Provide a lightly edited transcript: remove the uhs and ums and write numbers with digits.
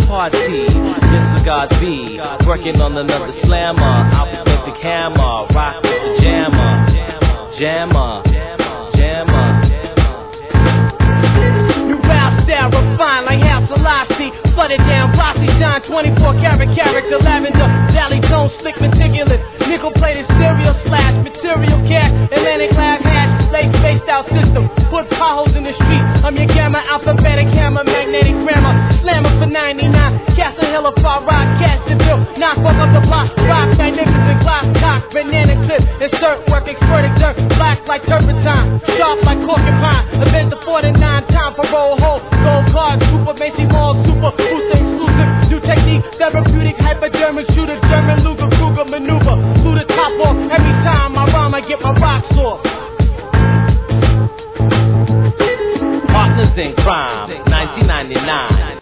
party. Mr. God B, working on another slammer. Alphabetic hammer, rock with the jammer. Jammer, jammer. New rap style refined like Hal Selassie. Flooded down, glossy shine, 24 karat character, lavender, valley tone, slick, meticulous. Nickel plated stereo slash, material cash, Atlantic glass hash, late spaced out system. Put potholes in the street. I'm your gamma, alphabetic hammer, magnetic grammar. Slammer for 99. Castle Hill of Far Rock, Cashville. Knock, walk up the block, rock, magnificent glass cock, banana clip, insert work, expert exert, black like turpentine, sharp like porcupine. Event the 49 time for roll hole, gold card, super Macy Mall, super booster exclusive. New technique, therapeutic, hypodermic shooter, German Luger, Kruger maneuver. Through the top off, every time I rhyme, I get my rocks off. Partners in crime, 1999.